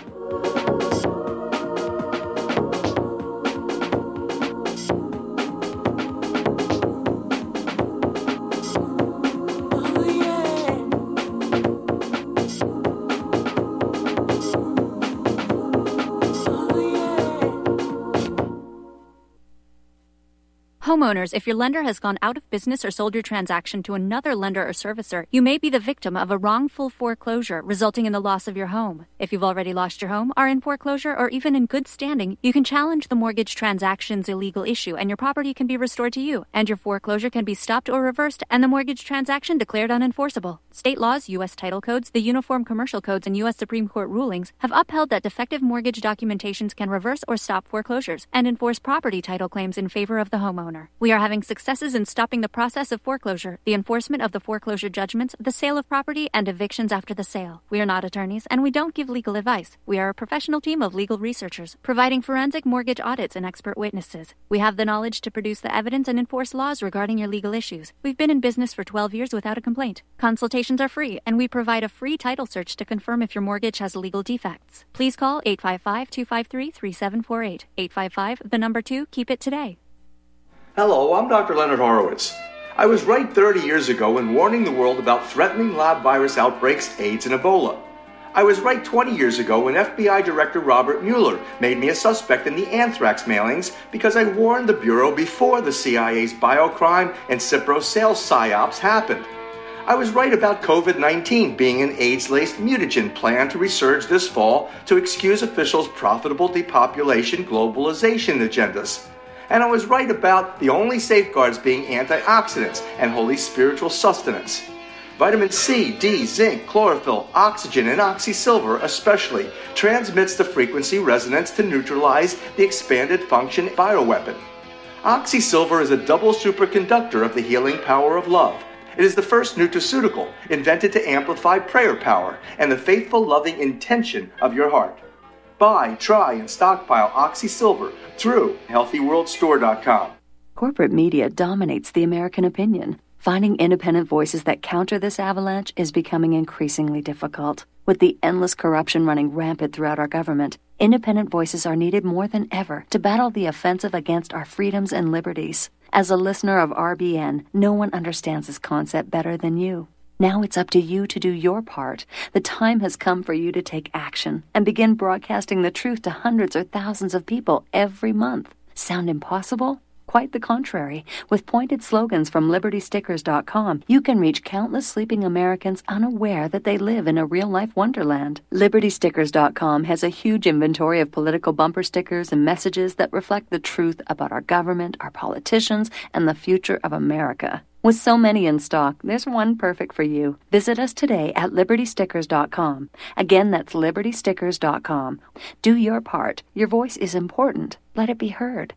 [SPEAKER 12] Homeowners, if your lender has gone out of business or sold your transaction to another lender or servicer, you may be the victim of a wrongful foreclosure, resulting in the loss of your home. If you've already lost your home, are in foreclosure, or even in good standing, you can challenge the mortgage transaction's illegal issue, and your property can be restored to you, and your foreclosure can be stopped or reversed, and the mortgage transaction declared unenforceable. State laws, U.S. title codes, the Uniform Commercial Codes, and U.S. Supreme Court rulings have upheld that defective mortgage documentations can reverse or stop foreclosures and enforce property title claims in favor of the homeowner. We are having successes in stopping the process of foreclosure, the enforcement of the foreclosure judgments, the sale of property, and evictions after the sale. We are not attorneys, and we don't give legal advice. We are a professional team of legal researchers, providing forensic mortgage audits and expert witnesses. We have the knowledge to produce the evidence and enforce laws regarding your legal issues. We've been in business for 12 years without a complaint. Consultations are free, and we provide a free title search to confirm if your mortgage has legal defects. Please call 855-253-3748. 855, 2, keep it today.
[SPEAKER 13] Hello, I'm Dr. Leonard Horowitz. I was right 30 years ago in warning the world about threatening lab virus outbreaks, AIDS, and Ebola. I was right 20 years ago when FBI Director Robert Mueller made me a suspect in the anthrax mailings because I warned the Bureau before the CIA's biocrime and Cipro sales psyops happened. I was right about COVID-19 being an AIDS-laced mutagen planned to resurge this fall to excuse officials' profitable depopulation globalization agendas. And I was right about the only safeguards being antioxidants and holy spiritual sustenance. Vitamin C, D, zinc, chlorophyll, oxygen, and oxysilver especially transmits the frequency resonance to neutralize the expanded function bioweapon. Oxysilver is a double superconductor of the healing power of love. It is the first nutraceutical invented to amplify prayer power and the faithful, loving intention of your heart. Buy, try, and stockpile Oxysilver through HealthyWorldStore.com.
[SPEAKER 14] Corporate media dominates the American opinion. Finding independent voices that counter this avalanche is becoming increasingly difficult. With the endless corruption running rampant throughout our government, independent voices are needed more than ever to battle the offensive against our freedoms and liberties. As a listener of RBN, no one understands this concept better than you. Now it's up to you to do your part. The time has come for you to take action and begin broadcasting the truth to hundreds or thousands of people every month. Sound impossible? Quite the contrary. With pointed slogans from LibertyStickers.com, you can reach countless sleeping Americans unaware that they live in a real-life wonderland. LibertyStickers.com has a huge inventory of political bumper stickers and messages that reflect the truth about our government, our politicians, and the future of America. With so many in stock, there's one perfect for you. Visit us today at LibertyStickers.com. Again, that's LibertyStickers.com. Do your part. Your voice is important. Let it be heard.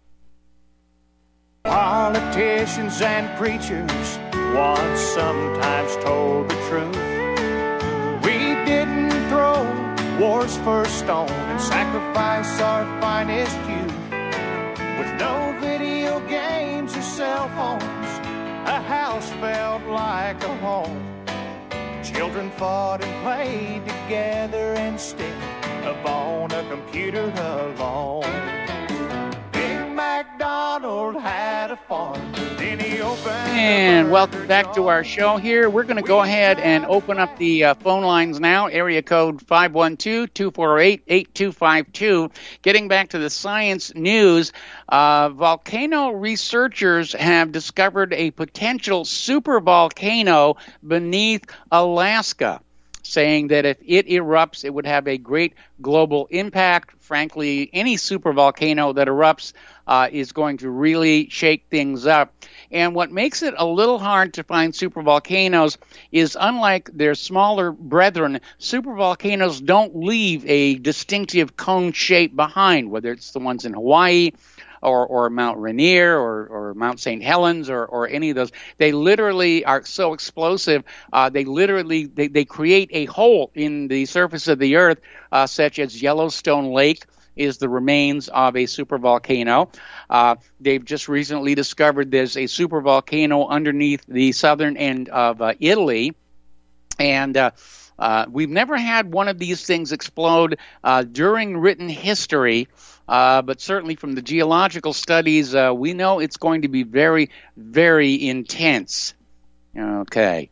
[SPEAKER 15] Politicians and preachers once sometimes told the truth. We didn't throw war's first stone and sacrifice our finest youth. With no video games or cell phones, a house felt like a home. Children fought and played together instead of on a computer alone. Big MacDonald had a farm, then he
[SPEAKER 2] And welcome back to our show here. We're going to go ahead and open up the phone lines now. Area code 512-248-8252. Getting back to the science news, volcano researchers have discovered a potential supervolcano beneath Alaska, saying that if it erupts, it would have a great global impact. Frankly, any supervolcano that erupts is going to really shake things up. And what makes it a little hard to find supervolcanoes is, unlike their smaller brethren, supervolcanoes don't leave a distinctive cone shape behind, whether it's the ones in Hawaii or Mount Rainier or Mount St. Helens or any of those. They literally are so explosive, they create a hole in the surface of the earth, such as Yellowstone Lake is the remains of a supervolcano. They've just recently discovered there's a supervolcano underneath the southern end of Italy. And we've never had one of these things explode during written history, but certainly from the geological studies, we know it's going to be very, very intense. Okay.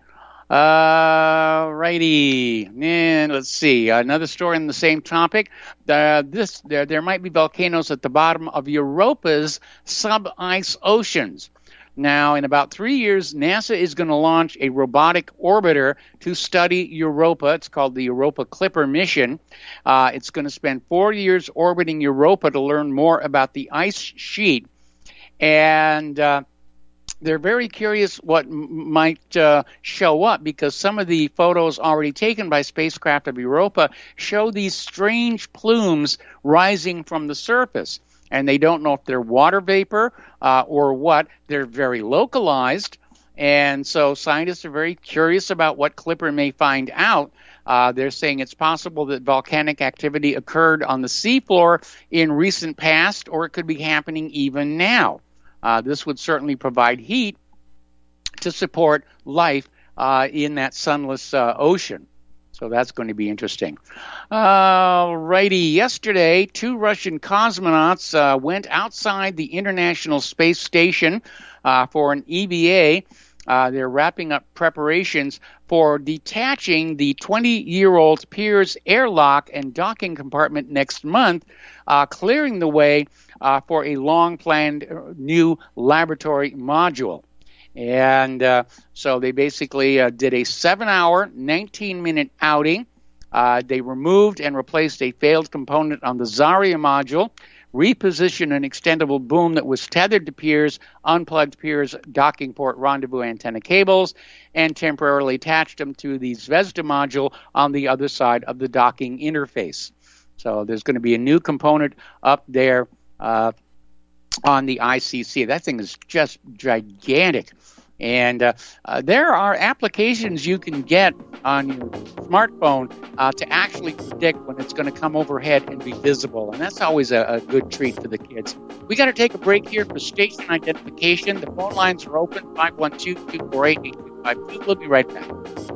[SPEAKER 2] Righty. And let's see. Another story on the same topic. There might be volcanoes at the bottom of Europa's sub-ice oceans. Now, in about 3 years, NASA is going to launch a robotic orbiter to study Europa. It's called the Europa Clipper mission. It's going to spend 4 years orbiting Europa to learn more about the ice sheet. And they're very curious what might show up, because some of the photos already taken by spacecraft of Europa show these strange plumes rising from the surface. And they don't know if they're water vapor or what. They're very localized. And so scientists are very curious about what Clipper may find out. They're saying it's possible that volcanic activity occurred on the seafloor in recent past, or it could be happening even now. This would certainly provide heat to support life in that sunless ocean. So that's going to be interesting. Righty. Yesterday, 2 Russian cosmonauts went outside the International Space Station for an EVA. They're wrapping up preparations for detaching the 20-year-old Pirs airlock and docking compartment next month, clearing the way for a long-planned new laboratory module. And so they basically did a 7-hour, 19-minute outing. They removed and replaced a failed component on the Zarya module, repositioned an extendable boom that was tethered to Pirs, unplugged Pirs docking port rendezvous antenna cables, and temporarily attached them to the Zvezda module on the other side of the docking interface. So there's going to be a new component up there on the ICC. That thing is just gigantic. And there are applications you can get on your smartphone to actually predict when it's going to come overhead and be visible. And that's always a good treat for the kids. We got to take a break here for station identification. The phone lines are open, 512-248-8252. We'll be right back.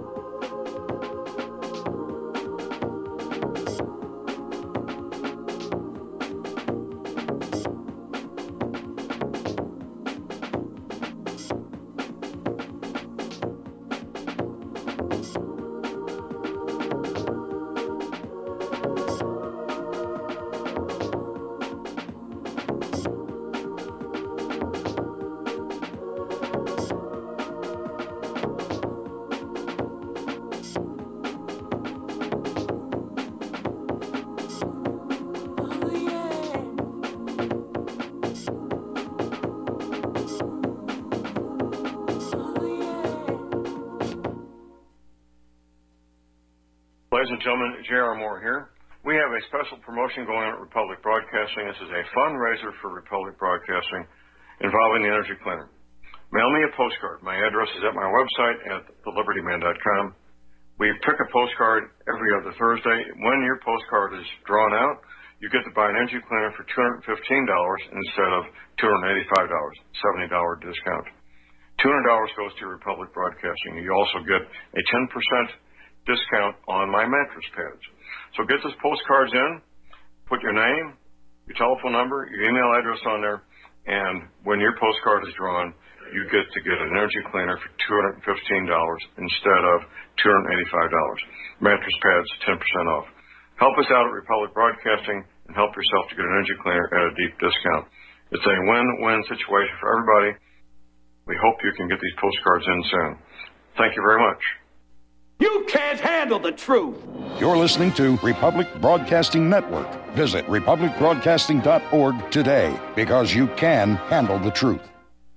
[SPEAKER 16] Ladies and gentlemen, J.R. Moore here. We have a special promotion going on at Republic Broadcasting. This is a fundraiser for Republic Broadcasting involving the Energy Cleaner. Mail me a postcard. My address is at my website at thelibertyman.com. We pick a postcard every other Thursday. When your postcard is drawn out, you get to buy an Energy Cleaner for $215 instead of $285, $70 discount. $200 goes to Republic Broadcasting. You also get a 10% discount on my mattress pads. So get those postcards in, put your name, your telephone number, your email address on there, and when your postcard is drawn, you get to get an energy cleaner for $215 instead of $285. Mattress pads, 10% off. Help us out at Republic Broadcasting and help yourself to get an energy cleaner at a deep discount. It's a win-win situation for everybody. We hope you can get these postcards in soon. Thank you very much.
[SPEAKER 17] You can't handle the truth.
[SPEAKER 18] You're listening to Republic Broadcasting Network. Visit republicbroadcasting.org today, because you can handle the truth.